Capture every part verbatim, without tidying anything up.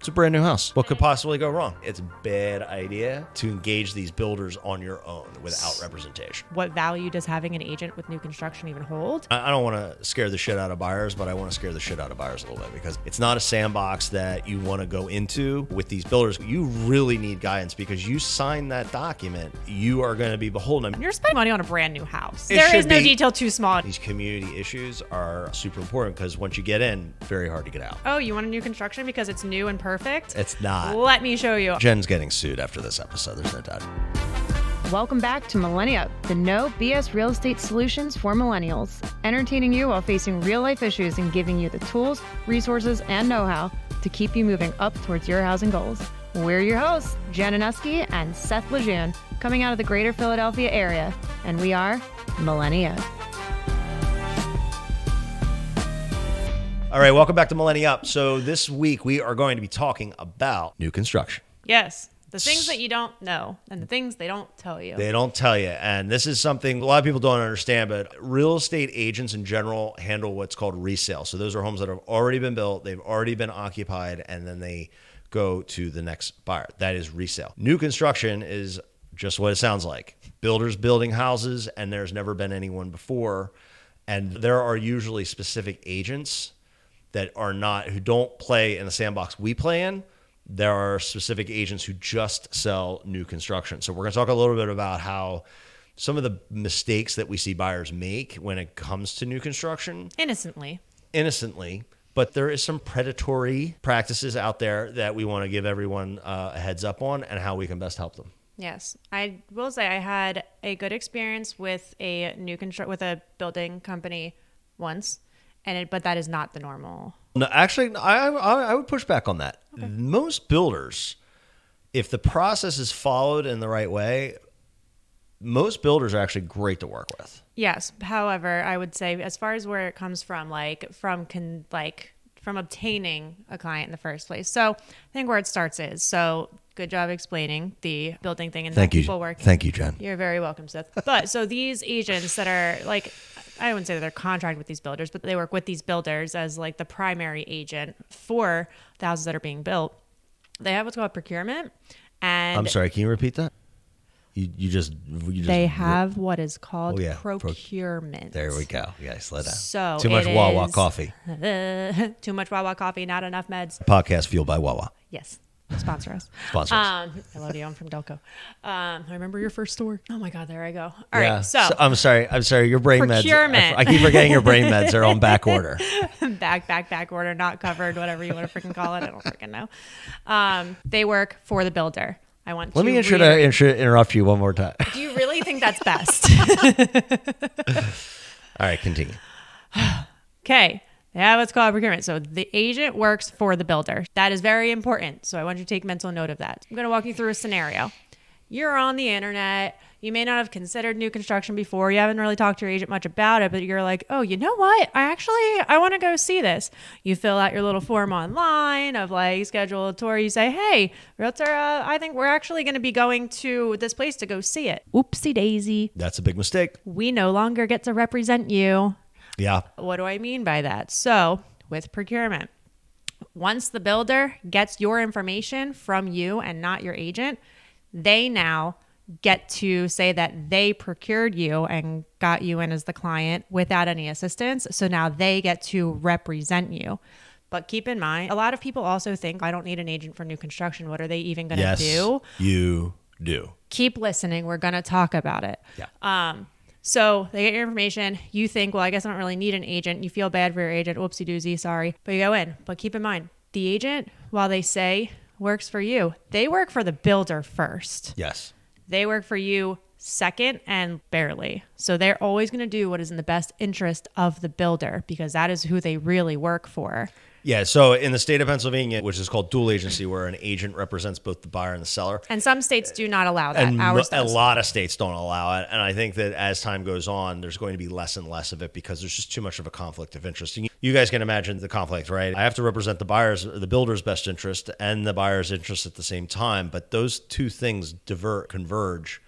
It's a brand new house. What could possibly go wrong? It's a bad idea to engage these builders on your own without representation. What value does having an agent with new construction even hold? I don't want to scare the shit out of buyers, but I want to scare the shit out of buyers a little bit because it's not a sandbox that you want to go into with these builders. You really need guidance because you sign that document, you are going to be beholden. You're spending money on a brand new house. It There is should no be. detail too small. These community issues are super important because once you get in, very hard to get out. Oh, you want a new construction because it's new and perfect? It's not. Let me show you. Jen's getting sued after this episode. There's no doubt. Welcome back to Millennia, the no B S real estate solutions for millennials, entertaining you while facing real life issues and giving you the tools, resources, and know-how to keep you moving up towards your housing goals. We're your hosts, Jen Aneski and Seth Lejeune, coming out of the greater Philadelphia area, and we are Millennia. All right, welcome back to Millennia Up. So this week we are going to be talking about new construction. Yes. The things that you don't know and the things they don't tell you. They don't tell you. And this is something a lot of people don't understand, but real estate agents in general handle what's called resale. So those are homes that have already been built, they've already been occupied, and then they go to the next buyer. That is resale. New construction is just what it sounds like. Builders building houses, and there's never been anyone before. And there are usually specific agents that are not, who don't play in the sandbox we play in. There are specific agents who just sell new construction. So we're going to talk a little bit about how some of the mistakes that we see buyers make when it comes to new construction. Innocently. Innocently. But there is some predatory practices out there that we want to give everyone uh, a heads up on and how we can best help them. Yes. I will say I had a good experience with a new constru- with a building company once. And it, but that is not the normal. No, actually, I, I I would push back on that. Okay. Most builders, if the process is followed in the right way, most builders are actually great to work with. Yes. However, I would say as far as where it comes from, like from con, like from obtaining a client in the first place. So I think where it starts is, so good job explaining the building thing and Thank how you. people work. Thank you, Jen. You're very welcome, Seth. But so these agents that are like, I wouldn't say that they're contracted with these builders, but they work with these builders as like the primary agent for the houses that are being built. They have what's called procurement. And I'm sorry, can you repeat that? You you just you just they have what is called oh, yeah. procurement. There we go. Yeah, slow down. So too much it Wawa is- coffee. Too much Wawa coffee, not enough meds. Podcast fueled by Wawa. Yes. Sponsor us. Sponsor us. Um, I love you. I'm from Delco. Um, I remember your first store. Oh my God, there I go. All right. Yeah. So, I'm sorry. I'm sorry. Your brain procurement. meds. I, I keep forgetting your brain meds are on back order. back, back, back order, not covered, whatever you want to freaking call it. I don't freaking know. Um, they work for the builder. I want Let to me intro- reiterate- intro- interrupt you one more time. Do you really think that's best? All right, continue. Okay. Yeah, what's called procurement. So the agent works for the builder. That is very important. So I want you to take mental note of that. I'm going to walk you through a scenario. You're on the internet. You may not have considered new construction before. You haven't really talked to your agent much about it, but you're like, oh, you know what? I actually, I want to go see this. You fill out your little form online of like schedule a tour. You say, hey, realtor, uh, I think we're actually going to be going to this place to go see it. Oopsie daisy. That's a big mistake. We no longer get to represent you. Yeah. What do I mean by that? So with procurement, once the builder gets your information from you and not your agent, they now get to say that they procured you and got you in as the client without any assistance. So now they get to represent you. But keep in mind, a lot of people also think, I don't need an agent for new construction. What are they even going to Yes, do? you do. Keep listening. We're going to talk about it. Yeah. Um, So they get your information. You think, well, I guess I don't really need an agent. You feel bad for your agent. Whoopsie doozy, sorry. But you go in. But keep in mind, the agent, while they say works for you, they work for the builder first. Yes. They work for you second and barely. So they're always going to do what is in the best interest of the builder because that is who they really work for. Yeah, so in the state of Pennsylvania, which is called dual agency, where an agent represents both the buyer and the seller. And some states do not allow that. And Ours mo- a does. lot of states don't allow it. And I think that as time goes on, there's going to be less and less of it because there's just too much of a conflict of interest. And you guys can imagine the conflict, right? I have to represent the buyer's, the builder's best interest and the buyer's interest at the same time. But those two things divert, converge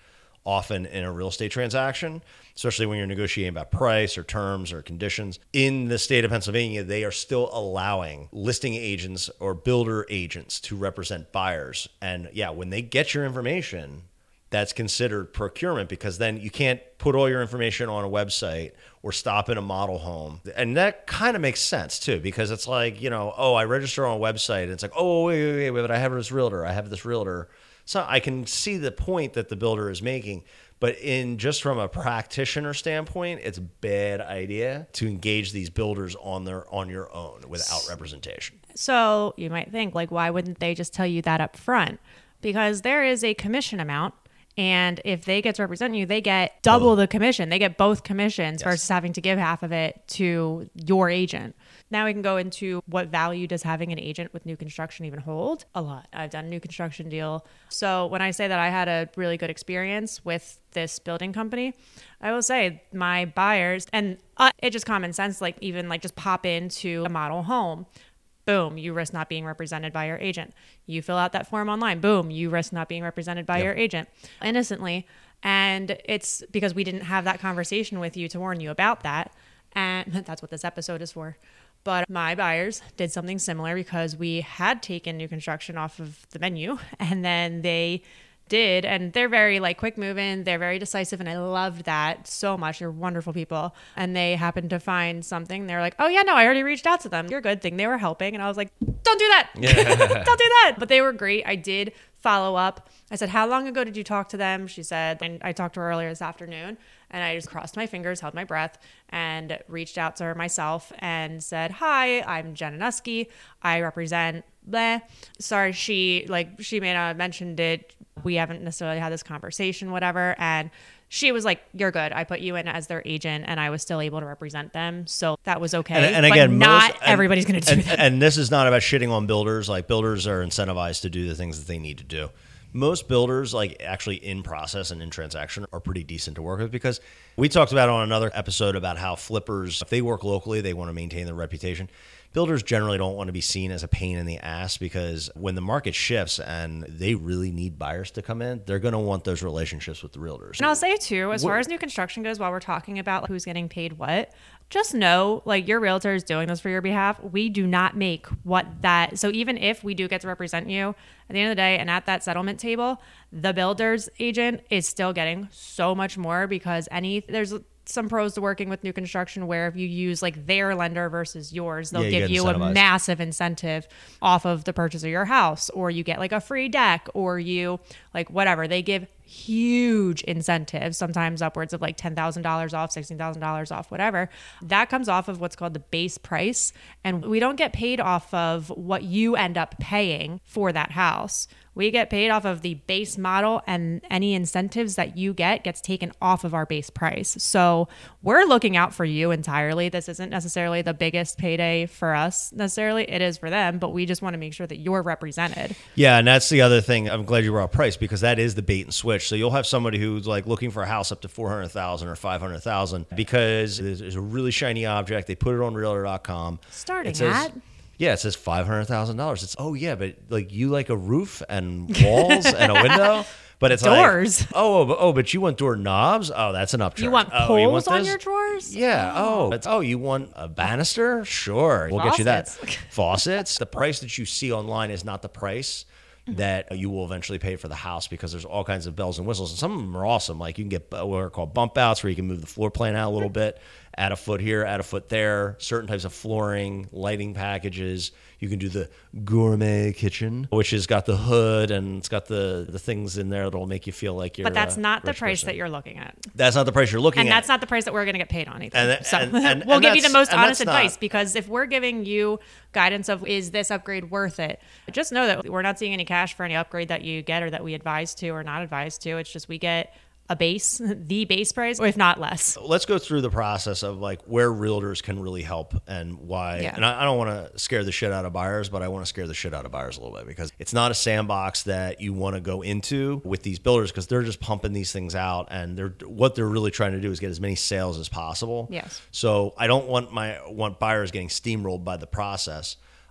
often in a real estate transaction, especially when you're negotiating about price or terms or conditions. In the state of Pennsylvania, they are still allowing listing agents or builder agents to represent buyers. And yeah, when they get your information, that's considered procurement, because then you can't put all your information on a website or stop in a model home. And that kind of makes sense too, because it's like, you know, oh, I register on a website and it's like, oh, wait, wait, wait, wait, but I have this realtor, I have this realtor. So I can see the point that the builder is making, but in just from a practitioner standpoint, it's a bad idea to engage these builders on their on your own without representation. So you might think, like, why wouldn't they just tell you that up front? Because there is a commission amount. And if they get to represent you, they get double the commission. They get both commissions Yes. versus having to give half of it to your agent. Now we can go into what value does having an agent with new construction even hold? A lot. I've done a new construction deal. So when I say that I had a really good experience with this building company, I will say my buyers, and uh, it's just common sense, like even like just pop into a model home. Boom, you risk not being represented by your agent. You fill out that form online. Boom, you risk not being represented by Yep. your agent innocently. And it's because we didn't have that conversation with you to warn you about that. And that's what this episode is for. But my buyers did something similar because we had taken new construction off of the menu, and then they did, and they're very like quick moving, they're very decisive, and I loved that so much. They're wonderful people, and they happened to find something. They're like, oh yeah, no, I already reached out to them, you're a good thing they were helping. And I was like, don't do that. Yeah. Don't do that. But they were great. I did follow up. I said, how long ago did you talk to them? She said, and I talked to her earlier this afternoon, and I just crossed my fingers, held my breath, and reached out to her myself and said, hi, I'm Jen Anuski, I represent bleh. Sorry, she like she may not have mentioned it. We haven't necessarily had this conversation, whatever. And she was like, you're good. I put you in as their agent, and I was still able to represent them. So that was okay. And, and but again, not most, everybody's going to do and, that. And this is not about shitting on builders. Like, builders are incentivized to do the things that they need to do. Most builders, like actually in process and in transaction, are pretty decent to work with, because we talked about on another episode about how flippers, if they work locally, they want to maintain their reputation. Builders generally don't want to be seen as a pain in the ass, because when the market shifts and they really need buyers to come in, they're going to want those relationships with the realtors. And I'll say too, as What- far as new construction goes, while we're talking about who's getting paid what, just know, like, your realtor is doing this for your behalf. We do not make what that. So even if we do get to represent you at the end of the day and at that settlement table, the builder's agent is still getting so much more, because any there's some pros to working with new construction where if you use like their lender versus yours, they'll Yeah, you give get you a incentivized. massive incentive off of the purchase of your house, or you get like a free deck, or you like whatever. They give huge incentives, sometimes upwards of like ten thousand dollars off, sixteen thousand dollars off, whatever. That comes off of what's called the base price. And we don't get paid off of what you end up paying for that house. We get paid off of the base model, and any incentives that you get gets taken off of our base price. So we're looking out for you entirely. This isn't necessarily the biggest payday for us necessarily. It is for them, but we just want to make sure that you're represented. Yeah, and that's the other thing. I'm glad you brought up price, because that is the bait and switch. So you'll have somebody who's like looking for a house up to four hundred thousand dollars or five hundred thousand dollars because there's a really shiny object. They put it on realtor dot com. Starting It says- at? Yeah, it says five hundred thousand dollars. It's, oh yeah, but like you like a roof and walls and a window? But it's Doors. like, oh, but, oh, but you want door knobs? Oh, that's an upcharge. You want oh, poles on this? your drawers? Yeah. Oh, it's, oh, you want a banister? Sure. We'll get you that. Faucets. Faucets. The price that you see online is not the price that you will eventually pay for the house, because there's all kinds of bells and whistles. And some of them are awesome. Like you can get what are called bump outs, where you can move the floor plan out a little bit, add a foot here, add a foot there, certain types of flooring, lighting packages. You can do the gourmet kitchen, which has got the hood and it's got the, the things in there that'll make you feel like you're But that's a not the rich price person. that you're looking at. That's not the price you're looking And at. that's not the price that we're going to get paid on either. And that- so and- and- we'll and give you the that's- most and honest that's not- advice, because if we're giving you guidance of, is this upgrade worth it? Just know that we're not seeing any cash for any upgrade that you get or that we advise to or not advise to. It's just we get a base, the base price, or if not less. Let's go through the process of like where realtors can really help and why. Yeah. And I, I don't want to scare the shit out of buyers, but I want to scare the shit out of buyers a little bit, because it's not a sandbox that you want to go into with these builders, because they're just pumping these things out, and they're what they're really trying to do is get as many sales as possible. Yes. So I don't want my want buyers getting steamrolled by the process.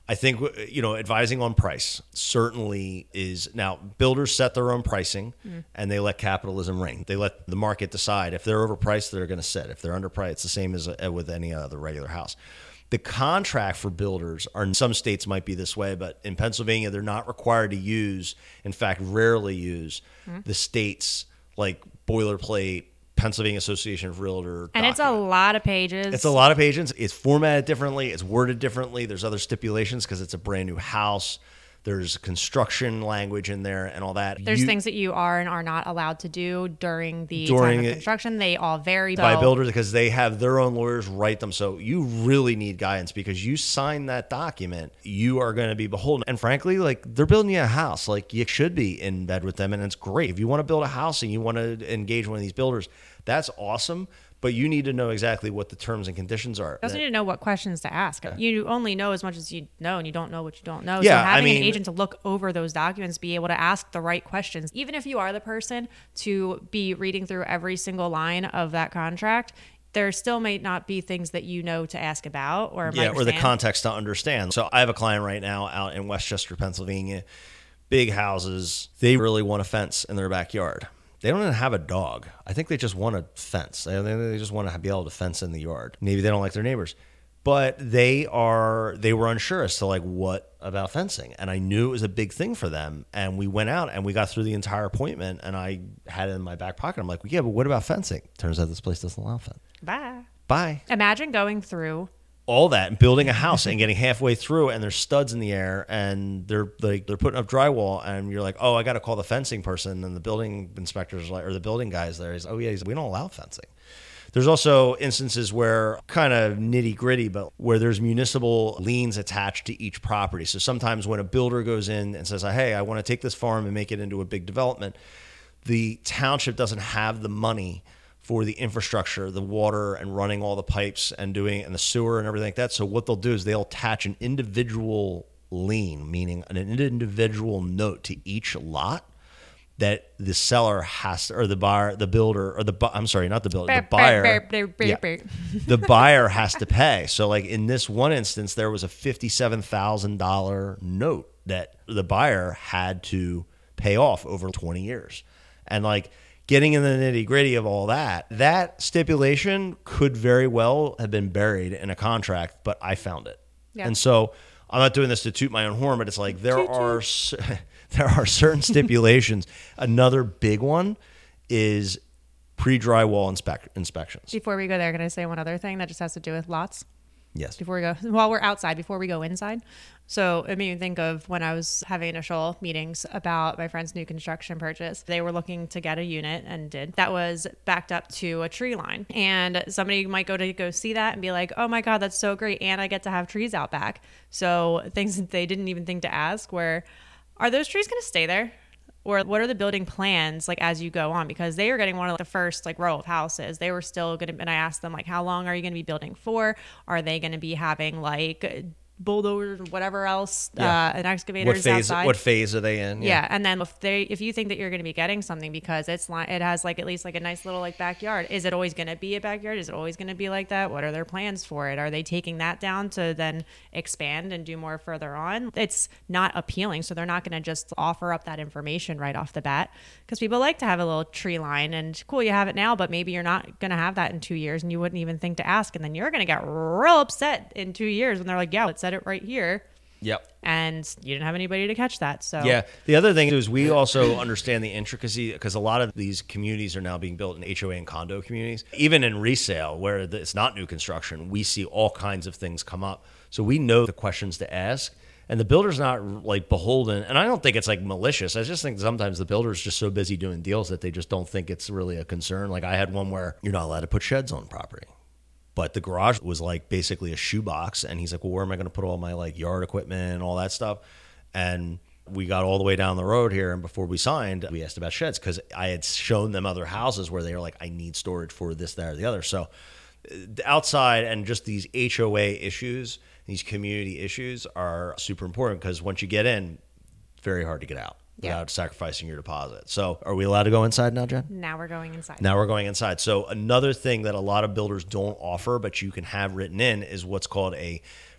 I think, you know, advising on price certainly is, now builders set their own pricing mm. and they let capitalism reign. They let the market decide. If they're overpriced, they're going to sit. If they're underpriced, it's the same as a, with any other regular house. The contract for builders are, in some states might be this way, but in Pennsylvania, they're not required to use, in fact, rarely use mm. the state's like boilerplate Pennsylvania Association of Realtor and document. It's a lot of pages. It's a lot of pages. It's formatted differently. It's worded differently. There's other stipulations because it's a brand new house. There's construction language in there and all that. There's you, things that you are and are not allowed to do during the during time of construction. They all vary. By so. builders because they have their own lawyers write them. So you really need guidance because you sign that document, you are going to be beholden. And frankly, like they're building you a house. Like you should be in bed with them. And it's great. If you want to build a house and you want to engage one of these builders, that's awesome. But you need to know exactly what the terms and conditions are. You also need to know what questions to ask. Yeah. You only know as much as you know, and you don't know what you don't know. Yeah, so having I mean, an agent to look over those documents, be able to ask the right questions, even if you are the person to be reading through every single line of that contract, there still may not be things that you know to ask about or yeah, might or the context to understand. So I have a client right now out in Westchester, Pennsylvania, big houses. They really want a fence in their backyard. They don't even have a dog. I think they just want a fence. They, they just want to be able to fence in the yard. Maybe they don't like their neighbors, but they are, they were unsure as to like what about fencing. And I knew it was a big thing for them. And we went out and we got through the entire appointment and I had it in my back pocket. I'm like, well, yeah, but what about fencing? Turns out this place doesn't allow fencing. Bye. Bye. Imagine going through all that and building a house and getting halfway through and there's studs in the air and they're like they're putting up drywall and you're like, oh, I got to call the fencing person, and the building inspector's like, or the building guy's there. He's, oh yeah, he's, we don't allow fencing. There's also instances where kind of nitty gritty, but where there's municipal liens attached to each property. So sometimes when a builder goes in and says, hey, I want to take this farm and make it into a big development, the township doesn't have the money for the infrastructure, the water and running all the pipes and doing and the sewer and everything like that. So what they'll do is they'll attach an individual lien, meaning an individual note to each lot that the seller has to, or the buyer, the builder, or the I'm sorry, not the builder, the buyer, yeah, the buyer has to pay. So like in this one instance, there was a fifty-seven thousand dollars note that the buyer had to pay off over twenty years, and like. Getting in the nitty gritty of all that, that stipulation could very well have been buried in a contract, but I found it. Yeah. And so I'm not doing this to toot my own horn, but it's like there toot, are toot. there are certain stipulations. Another big one is pre-drywall inspect- inspections. Before we go there, can I say one other thing that just has to do with lots? Yes. Before we go, while we're outside, before we go inside. So it made me think of when I was having initial meetings about my friend's new construction purchase. They were looking to get a unit and did. That was backed up to a tree line. And somebody might go to go see that and be like, oh my God, that's so great. And I get to have trees out back. So things that they didn't even think to ask were, are those trees going to stay there? Or what are the building plans like as you go on? Because they were getting one of the first like row of houses. They were still going to, and I asked them like, how long are you going to be building for? Are they going to be having like bulldozers or whatever else, yeah. uh, and excavators what phase, outside? What phase are they in? Yeah. yeah. And then if they, if you think that you're going to be getting something because it's like, it has like at least like a nice little like backyard, is it always going to be a backyard? Is it always going to be like that? What are their plans for it? Are they taking that down to then expand and do more further on? It's not appealing. So they're not going to just offer up that information right off the bat because people like to have a little tree line and cool, you have it now, but maybe you're not going to have that in two years and you wouldn't even think to ask. And then you're going to get real upset in two years when they're like, yeah, let's set it right here. Yep. And you didn't have anybody to catch that. So yeah. The other thing is we also understand the intricacy because a lot of these communities are now being built in H O A and condo communities. Even in resale where it's not new construction, we see all kinds of things come up. So we know the questions to ask. And the builder's not like beholden. And I don't think it's like malicious. I just think sometimes the builder's just so busy doing deals that they just don't think it's really a concern. Like I had one where you're not allowed to put sheds on property. But the garage was like basically a shoebox. And he's like, well, where am I going to put all my like yard equipment and all that stuff? And we got all the way down the road here. And before we signed, we asked about sheds because I had shown them other houses where they were like, I need storage for this, that, or the other. So outside and just these H O A issues, these community issues are super important because once you get in, very hard to get out. Yeah. Without sacrificing your deposit. So are we allowed to go inside now, Jen? Now we're going inside. Now we're going inside. So another thing that a lot of builders don't offer, but you can have written in is what's called a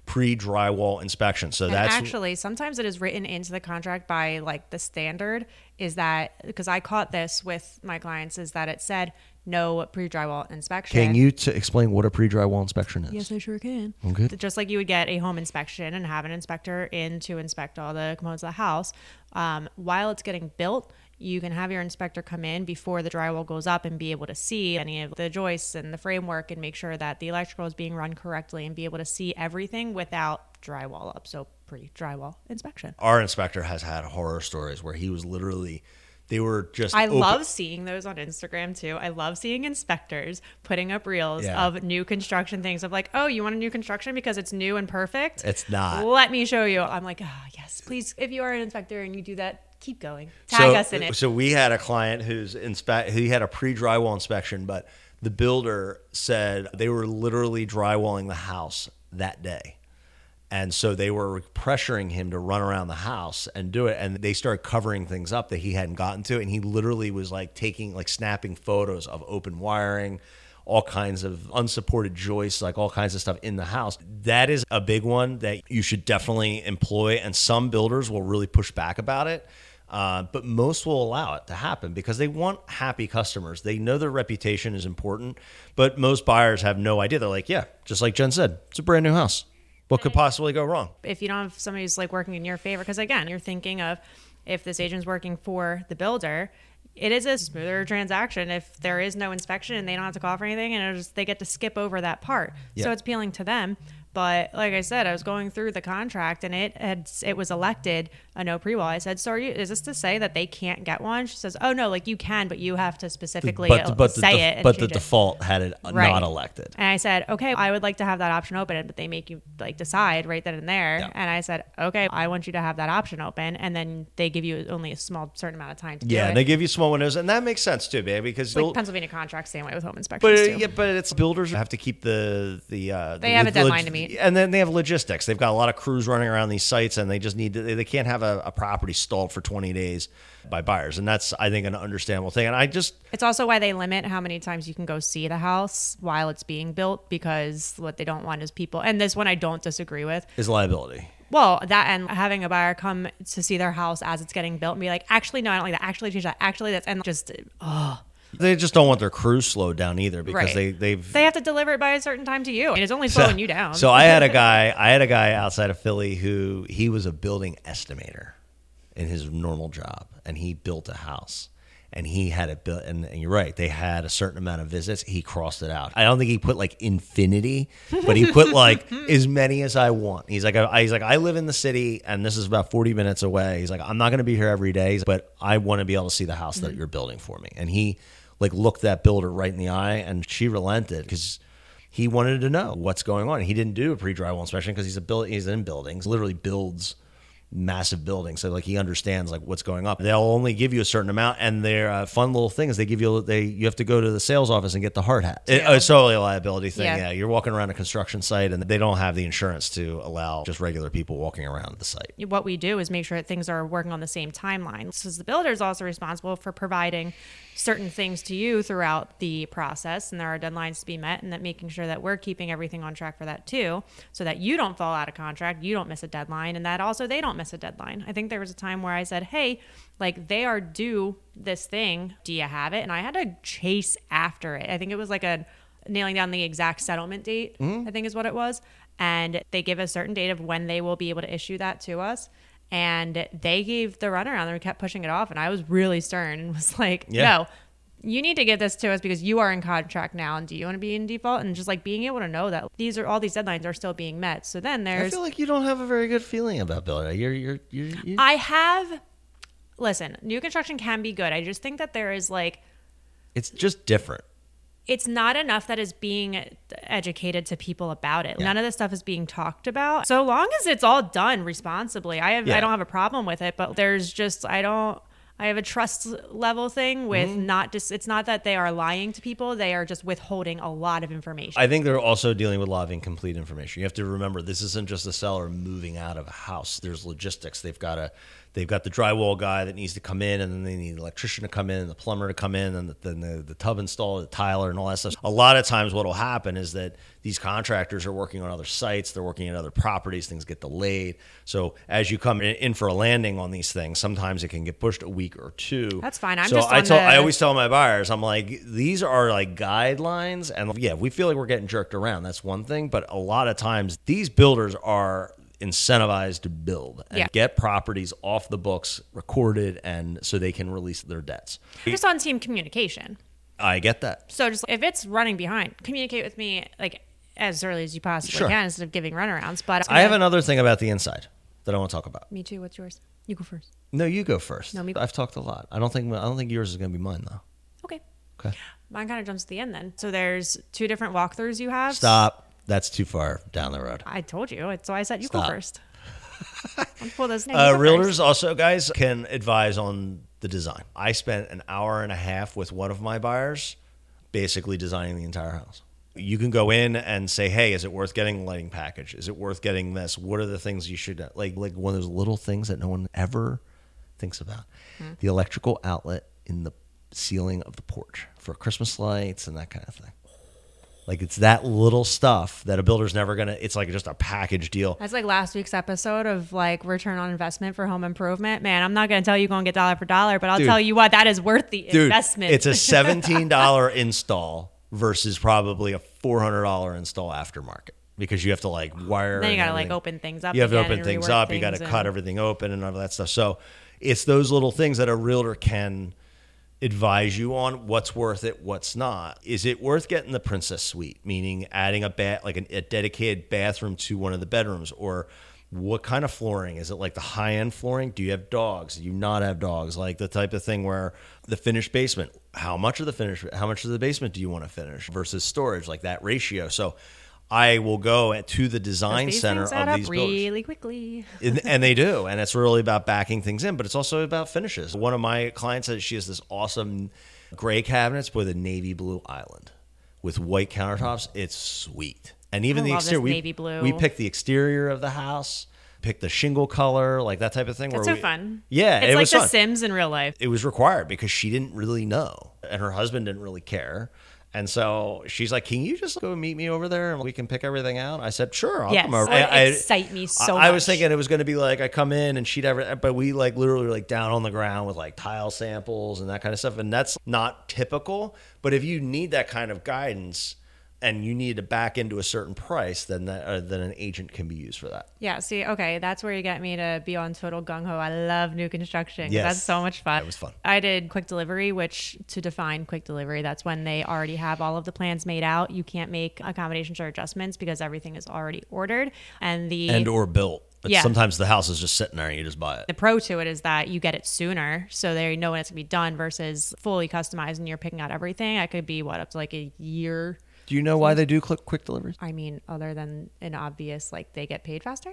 pre-drywall inspection. So And that's actually, sometimes it is written into the contract by like the standard is that, because I caught this with my clients, is that it said no pre-drywall inspection. Can you t- explain what a pre-drywall inspection is? Yes, I sure can. Okay. Just like you would get a home inspection and have an inspector in to inspect all the components of the house, um, while it's getting built, you can have your inspector come in before the drywall goes up and be able to see any of the joists and the framework and make sure that the electrical is being run correctly and be able to see everything without drywall up. So pre-drywall inspection. Our inspector has had horror stories where he was literally, they were just I open- love seeing those on Instagram too. I love seeing inspectors putting up reels Yeah. of new construction things of like, oh, you want a new construction because it's new and perfect? It's not. Let me show you. I'm like, oh, yes, please. If you are an inspector and you do that, keep going. Tag so, us in it. So we had a client who's inspect, he had a pre-drywall inspection, but the builder said they were literally drywalling the house that day. And so they were pressuring him to run around the house and do it. And they started covering things up that he hadn't gotten to. And he literally was like taking, like snapping photos of open wiring, all kinds of unsupported joists, like all kinds of stuff in the house. That is a big one that you should definitely employ. And some builders will really push back about it. Uh, but most will allow it to happen because they want happy customers. They know their reputation is important, but most buyers have no idea. They're like, yeah, just like Jen said, it's a brand new house. What could possibly go wrong? If you don't have somebody who's like working in your favor, because again, you're thinking of if this agent's working for the builder, it is a smoother transaction if there is no inspection and they don't have to call for anything and it'll just, they get to skip over that part. Yeah. So it's appealing to them. But like I said, I was going through the contract and it had it was elected a no pre-wall. I said, so are you, is this to say that they can't get one? She says, oh no, like you can, but you have to specifically but, but say the, it. And But the change it. default had it Right. not elected. And I said, okay, I would like to have that option open, but they make you like decide right then and there. Yeah. And I said, okay, I want you to have that option open. And then they give you only a small certain amount of time to Yeah, do and it. they give you small windows, and that makes sense too, baby. Because like buil- Pennsylvania contracts, same way with home inspections but too. yeah, but it's builders have to keep the the. Uh, They the, have a the deadline to meet. and then they have logistics. They've got a lot of crews running around these sites, and they just need to. They, they can't have a, a property stalled for twenty days by buyers, and that's I think an understandable thing. And I just It's also why they limit how many times you can go see the house while it's being built, because what they don't want is people. And this one I don't disagree with. is liability. Well, that and having a buyer come to see their house as it's getting built and be like, actually, no, I don't like that. Actually, change that. Actually, that's and just oh, They just don't want their crews slowed down either because right. they they've they have to deliver it by a certain time to you, and it's only slowing you down. So I had a guy, I had a guy outside of Philly who he was a building estimator in his normal job, and he built a house, and he had it built. And, and you're right, they had a certain amount of visits. He crossed it out. I don't think he put like infinity, but he put like as many as I want. He's like, I, he's like, I live in the city, and this is about forty minutes away. He's like, I'm not going to be here every day, but I want to be able to see the house that you're building for me. And he like looked that builder right in the eye, and she relented because he wanted to know what's going on. He didn't do a pre-drywall inspection because he's a build, he's in buildings, literally builds massive buildings. So like he understands like what's going on. They'll only give you a certain amount, and their uh, fun little thing is they give you they you have to go to the sales office and get the hard hat. It, it's totally a liability thing. Yeah. Yeah, you're walking around a construction site, and they don't have the insurance to allow just regular people walking around the site. What we do is make sure that things are working on the same timeline. So the builder is also responsible for providing certain things to you throughout the process, and there are deadlines to be met, and that making sure that we're keeping everything on track for that too, so that you don't fall out of contract, you don't miss a deadline, and that also they don't miss a deadline. I think there was a time where I said, hey, like they are due this thing, do you have it? And I had to chase after it. I think it was like a nailing down the exact settlement date, mm-hmm. I think is what it was. And they give a certain date of when they will be able to issue that to us. And they gave the runaround and we kept pushing it off. And I was really stern and was like, Yeah. no, you need to get this to us because you are in contract now. And do you want to be in default? And just like being able to know that these are all these deadlines are still being met. So then I there's, feel like you don't have a very good feeling about building. You're you're you're. you're I have, listen, new construction can be good. I just think that there is like, it's just different. it's not enough that is being educated to people about it. Yeah. None of this stuff is being talked about. So long as it's all done responsibly, I have Yeah. I don't have a problem with it. But there's just I don't I have a trust level thing with Mm-hmm. not just it's not that they are lying to people. They are just withholding a lot of information. I think they're also dealing with a lot of incomplete information. You have to remember this isn't just a seller moving out of a house. There's logistics. They've got to they've got the drywall guy that needs to come in, and then they need the electrician to come in, and the plumber to come in, and then the, the, the tub installer, the tiler, and all that stuff. A lot of times what will happen is that these contractors are working on other sites, they're working at other properties, things get delayed. So as you come in, in for a landing on these things, sometimes it can get pushed a week or two. That's fine. I'm so just I on tell the- I always tell my buyers, I'm like, these are like guidelines, and yeah, we feel like we're getting jerked around. That's one thing, but a lot of times these builders are incentivized to build and Yeah. get properties off the books, recorded, and so they can release their debts. I'm just on team communication. I get that. So just if it's running behind, communicate with me like as early as you possibly Sure. can instead of giving runarounds. But I have another thing about the inside that I want to talk about. Me too. What's yours? You go first. No, you go first. No, me- I've talked a lot. I don't think I don't think yours is going to be mine though. Okay. Okay. Mine kind of jumps to the end then. So there's two different walkthroughs you have. Stop. That's too far down the road. I told you. So I said you Stop. go first. Let's pull this. No, Uh, you go realtors first. also, guys, can advise on the design. I spent an hour and a half with one of my buyers basically designing the entire house. You can go in and say, hey, is it worth getting a lighting package? Is it worth getting this? What are the things you should, like, like one of those little things that no one ever thinks about. Hmm. The electrical outlet in the ceiling of the porch for Christmas lights and that kind of thing. Like, it's that little stuff that a builder's never going to, it's like just a package deal. That's like last week's episode of like return on investment for home improvement. Man, I'm not going to tell you you're going to get dollar for dollar, but I'll Dude. tell you what, that is worth the Dude, investment. it's a seventeen dollars install versus probably a four hundred dollars install aftermarket because you have to like wire. Then you and got to like everything. open things up. You have to again open and things rework up. You got to things cut and- everything open and all that stuff. So it's those little things that a realtor can advise you on what's worth it, what's not. Is it worth getting the princess suite, meaning adding a bat like an, a dedicated bathroom to one of the bedrooms, or what kind of flooring? Is it like the high end flooring? Do you have dogs? Do you not have dogs? Like the type of thing where the finished basement, how much of the finish, how much of the basement do you want to finish versus storage, like that ratio. So I will go at, to the design These center things add of up these builders. really quickly. And, and they do. And it's really about backing things in, but it's also about finishes. One of my clients says she has this awesome gray cabinets with a navy blue island with white countertops. It's sweet. And even I the love this exterior, we, navy blue. we picked the exterior of the house, picked the shingle color, like that type of thing. That's where so we, fun. Yeah, It's it like was The fun. Sims in real life. It was required because she didn't really know, and her husband didn't really care. And so she's like, "Can you just go meet me over there and we can pick everything out?" I said, "Sure, I'll Yes, come over." that would I, I- excite me so I, I was much. thinking it was going to be like I come in and she'd ever, but we like literally like down on the ground with like tile samples and that kind of stuff, and that's not typical. But if you need that kind of guidance and you need to back into a certain price, then that uh, then an agent can be used for that. Yeah, see, okay, that's where you get me to be on total gung-ho. I love new construction. 'Cause Yes. That's so much fun. It was fun. I did quick delivery, which to define quick delivery, that's when they already have all of the plans made out. You can't make accommodations or adjustments because everything is already ordered. And the And or built. But Yeah. sometimes the house is just sitting there and you just buy it. the pro to it is that you get it sooner, so they know when it's gonna be done versus fully customized and you're picking out everything. It could be what up to like a year. Do you know why they do quick quick deliveries? I mean, other than an obvious like they get paid faster.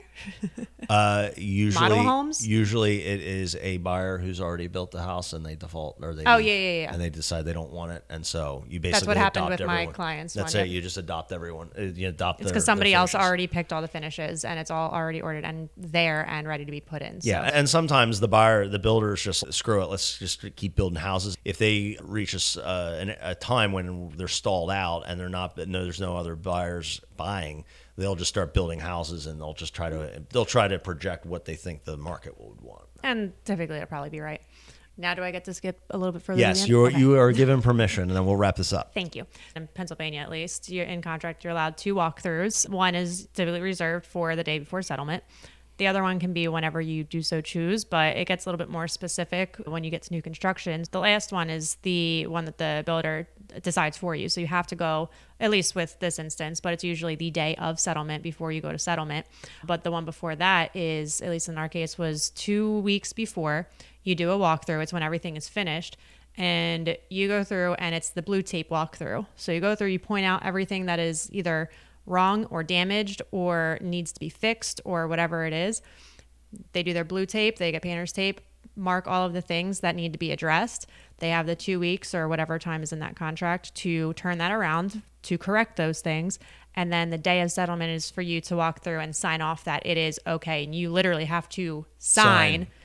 Uh, usually, Model homes? usually it is a buyer who's already built the house and they default or they Oh, leave, yeah, yeah, yeah. and they decide they don't want it, and so you basically what happened adopt with my everyone. clients That's one, it. yep. You just adopt everyone. Uh, You adopt. It's their- because somebody their else finishes. already picked all the finishes and it's all already ordered and there and ready to be put in. So. Yeah, and sometimes the buyer, the builders, just screw it. Let's just keep building houses. If they reach a, s- uh, an, a time when they're stalled out and they're not, no, there's no other buyers buying, they'll just start building houses and they'll just try to they'll try to project what they think the market would want. And typically it'll probably be right. Now do I get to skip a little bit further? to Yes, the end? you're Okay. you are given permission, and then we'll wrap this up. Thank you. In Pennsylvania, at least, you're in contract, you're allowed two walkthroughs. One is typically reserved for the day before settlement. The other one can be whenever you do so choose, but it gets a little bit more specific when you get to new construction. The last one is the one that the builder decides for you. So you have to go, at least with this instance, but it's usually the day of settlement before you go to settlement. But the one before that is, at least in our case, was two weeks before you do a walkthrough. It's when everything is finished. And you go through and it's the blue tape walkthrough. So you go through, you point out everything that is either wrong or damaged or needs to be fixed or whatever it is. They do their blue tape, they get painter's tape, mark all of the things that need to be addressed. They have the two weeks or whatever time is in that contract to turn that around to correct those things. And then the day of settlement is for you to walk through and sign off that it is okay. And you literally have to sign, Sign.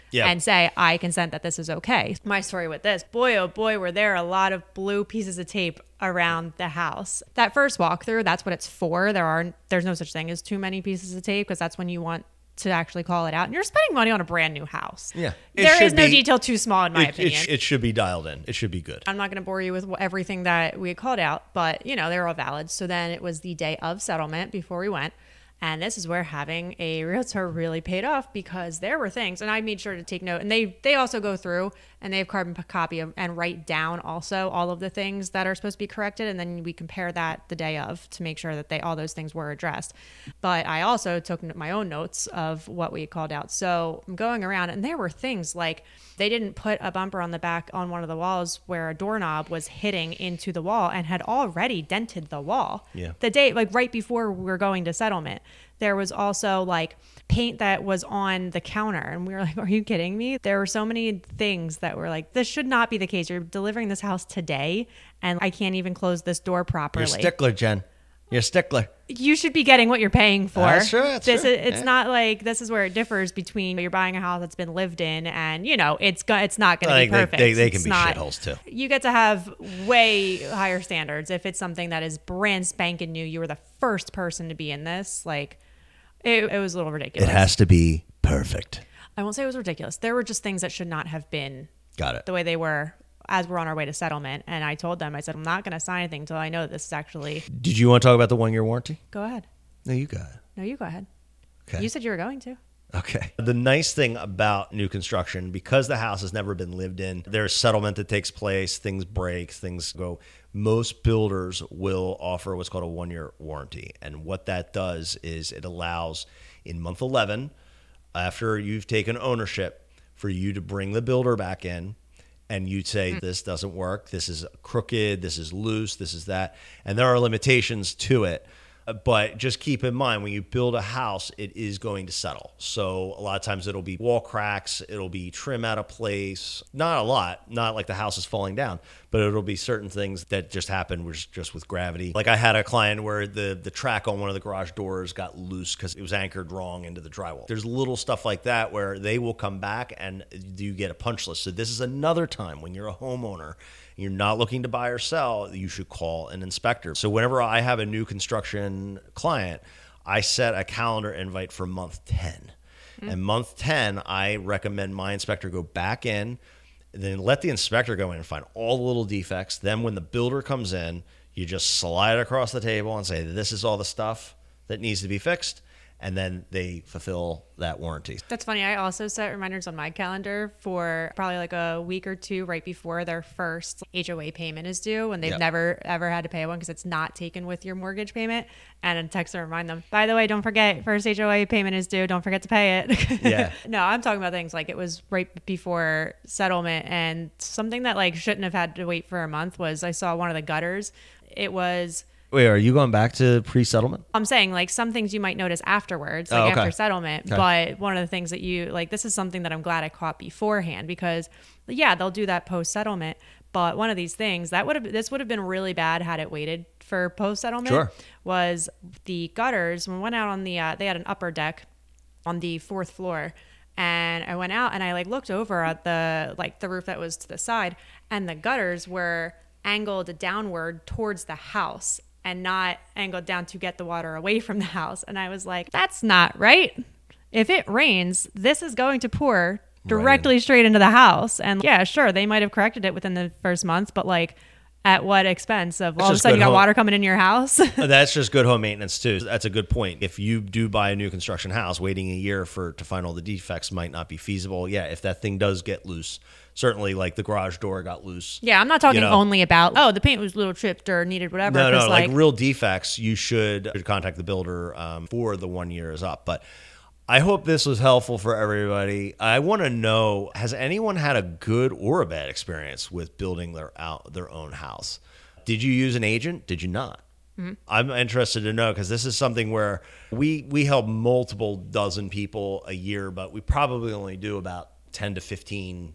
Yeah. and say, I consent that this is okay. My story with this, boy, oh boy, were there a lot of blue pieces of tape around the house. That first walkthrough, that's what it's for. There are, there's no such thing as too many pieces of tape because that's when you want to actually call it out. And you're spending money on a brand new house. Yeah. It There is should no be- detail too small in my It, it, opinion. sh- it should be dialed in. It should be good. I'm not going to bore you with wh- everything that we had called out, but you know, they were all valid. So then it was the day of settlement before we went. And this is where having a realtor really paid off because there were things, and I made sure to take note. And they they also go through and they have carbon p- copy of, and write down also all of the things that are supposed to be corrected, and then we compare that the day of to make sure that they all those things were addressed. But I also took n- my own notes of what we called out. So I'm going around, and there were things like they didn't put a bumper on the back on one of the walls where a doorknob was hitting into the wall and had already dented the wall. Yeah. The day, like right before we were going to settlement. There was also like paint that was on the counter. And we were like, are you kidding me? There were so many things that were like, this should not be the case. You're delivering this house today and I can't even close this door properly. You're a stickler, Jen. You're a stickler. You should be getting what you're paying for. That's true, that's this true. Is, it's Yeah. not like this is where it differs between you're buying a house that's been lived in and you know it's go, it's not going to Like, be they- perfect. they- they It's can be not- shitholes, too. You get to have way higher standards if it's something that is brand spanking new. You were the first person to be in this. Like it, it was a little ridiculous. It has to be perfect. I won't say it was ridiculous. There were just things that should not have been Got it. the way they were as we're on our way to settlement. And I told them, I said, I'm not going to sign anything until I know that this is actually. Did you want to talk about the one-year warranty? Go ahead. No, you got it. No, you go ahead. Okay. You said you were going to. Okay. The nice thing about new construction, because the house has never been lived in, there's settlement that takes place, things break, things go. Most builders will offer what's called a one-year warranty. And what that does is it allows in month eleven, after you've taken ownership, for you to bring the builder back in and you'd say, this doesn't work, this is crooked, this is loose, this is that. And there are limitations to it. But just keep in mind, when you build a house, it is going to settle. So a lot of times it'll be wall cracks, it'll be trim out of place. Not a lot, not like the house is falling down, but it'll be certain things that just happen with, just with gravity. Like I had a client where the, the track on one of the garage doors got loose because it was anchored wrong into the drywall. There's little stuff like that where they will come back and you get a punch list. So this is another time when you're a homeowner, you're not looking to buy or sell, you should call an inspector. So whenever I have a new construction client, I set a calendar invite for month ten. Mm-hmm. And month ten, I recommend my inspector go back in, then let the inspector go in and find all the little defects. Then when the builder comes in, you just slide it across the table and say, this is all the stuff that needs to be fixed. And then they fulfill that warranty. That's funny. I also set reminders on my calendar for probably like a week or two right before their first H O A payment is due when they've Yep. never ever had to pay one because it's not taken with your mortgage payment. And a text to remind them, by the way, don't forget, first H O A payment is due. Don't forget to pay it. Yeah. No, I'm talking about things like it was right before settlement. And something that like shouldn't have had to wait for a month was I saw one of the gutters. It was... Wait, are you going back to pre-settlement? I'm saying like some things you might notice afterwards, like Oh, okay. after settlement. Okay. But one of the things that you like, this is something that I'm glad I caught beforehand because yeah, they'll do that post settlement. But one of these things that would have, this would have been really bad had it waited for post settlement Sure. was the gutters. When we went out on the, uh, they had an upper deck on the fourth floor. And I went out and I like looked over at the, like the roof that was to the side and the gutters were angled downward towards the house and not angled down to get the water away from the house. And I was like, that's not right. If it rains, this is going to pour directly Right. straight into the house. And yeah, sure, they might have corrected it within the first month, but like at what expense of all of a just sudden you good got home- water coming in your house? That's just good home maintenance too. That's a good point. If you do buy a new construction house, waiting a year for to find all the defects might not be feasible. Yeah, if that thing does get loose, certainly like the garage door got loose. Yeah, I'm not talking You know. only about, oh, the paint was a little chipped or needed whatever. No, no, 'cause, like, real defects, you should contact the builder um, before the one year is up. But I hope this was helpful for everybody. I want to know, has anyone had a good or a bad experience with building their out their own house? Did you use an agent? Did you not? Mm-hmm. I'm interested to know because this is something where we we help multiple dozen people a year, but we probably only do about ten to fifteen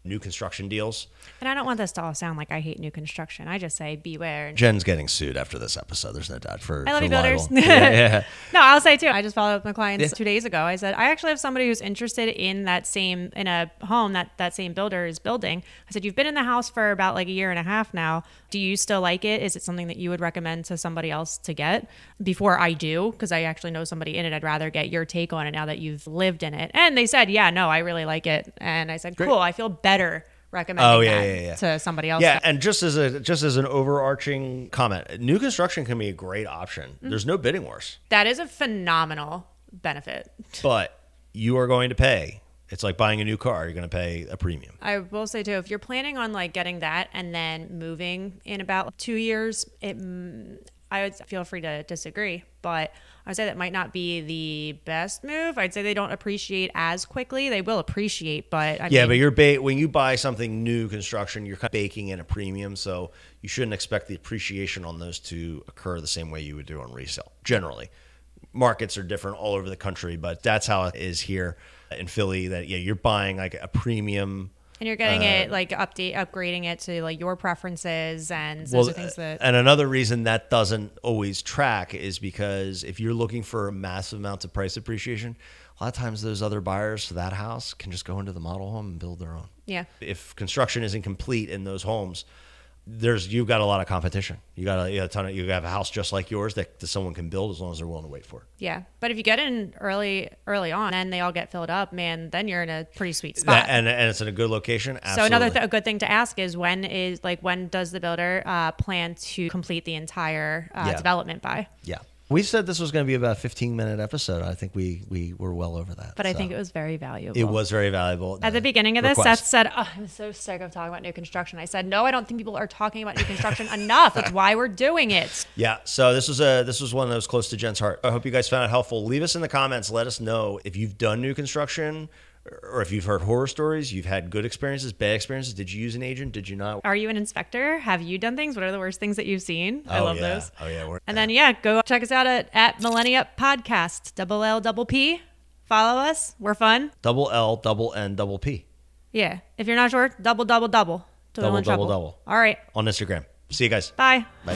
new construction deals. And I don't want this to all sound like I hate new construction. I just say beware. Jen's getting sued after this episode. There's no doubt. For I love for you, builders. libel. yeah, yeah. No, I'll say too. I just followed up with my clients Yeah. two days ago. I said, I actually have somebody who's interested in that same, in a home that that same builder is building. I said, you've been in the house for about like a year and a half now. Do you still like it? Is it something that you would recommend to somebody else to get before I do? Because I actually know somebody in it. I'd rather get your take on it now that you've lived in it. And they said, yeah, no, I really like it. And I said, Great. cool. I feel better recommending Oh, yeah, that yeah, yeah. to somebody else. Yeah, and just as a just as an overarching comment, new construction can be a great option. Mm-hmm. There's no bidding wars, That is a phenomenal benefit. but you are going to pay. It's like buying a new car. You're going to pay a premium. I will say too, if you're planning on like getting that and then moving in about two years, it mm, I would feel free to disagree, but I would say that might not be the best move. I'd say they don't appreciate as quickly. They will appreciate, but I Yeah, mean, but you're ba- when you buy something new construction, you're kind of baking in a premium, so you shouldn't expect the appreciation on those to occur the same way you would do on resale. Generally, markets are different all over the country, but that's how it is here in Philly. That yeah, you're buying like a premium. and you're getting uh, it like update, upgrading it to like your preferences, and those Well, are things that and another reason that doesn't always track is because if you're looking for massive amounts of price appreciation, a lot of times those other buyers for that house can just go into the model home and build their own. yeah. If construction isn't complete in those homes, there's you've got a lot of competition. You got a, you got a ton of you have a house just like yours that, that someone can build as long as they're willing to wait for it. Yeah, but if you get in early, early on, and they all get filled up, man, then you're in a pretty sweet spot. That, and and it's in a good location. So Absolutely. another th- a good thing to ask is when is like when does the builder uh, plan to complete the entire uh, Yeah. development by? yeah. We said this was going to be about a fifteen minute episode. I think we we were well over that. But I so. think it was very valuable. it was very valuable. At the beginning of this, Request. Seth said, oh, I'm so sick of talking about new construction. I said, no, I don't think people are talking about new construction enough. That's why we're doing it. Yeah, so this was a this was one that was close to Jen's heart. I hope you guys found it helpful. Leave us in the comments. Let us know if you've done new construction or if you've heard horror stories, you've had good experiences, bad experiences. Did you use an agent? Did you not? Are you an inspector? Have you done things? What are the worst things that you've seen? I Oh, love yeah. those. Oh, yeah. We're, And then, yeah, go check us out at, at Millennia Podcast, double L, double P. Follow us. We're fun. double L, double N, double P Yeah. If you're not sure, double, double, double. Total Double, in trouble. double, double. All right. on Instagram. See you guys. Bye. Bye.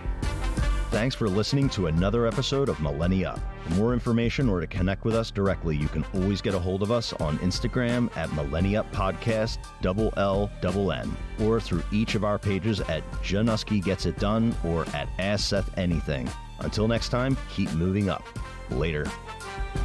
Thanks for listening to another episode of Millennia. For more information or to connect with us directly, you can always get a hold of us on Instagram at Millennia Podcast, double L, double N, or through each of our pages at Januski Gets It Done or at Ask Seth Anything. Until next time, keep moving up. Later.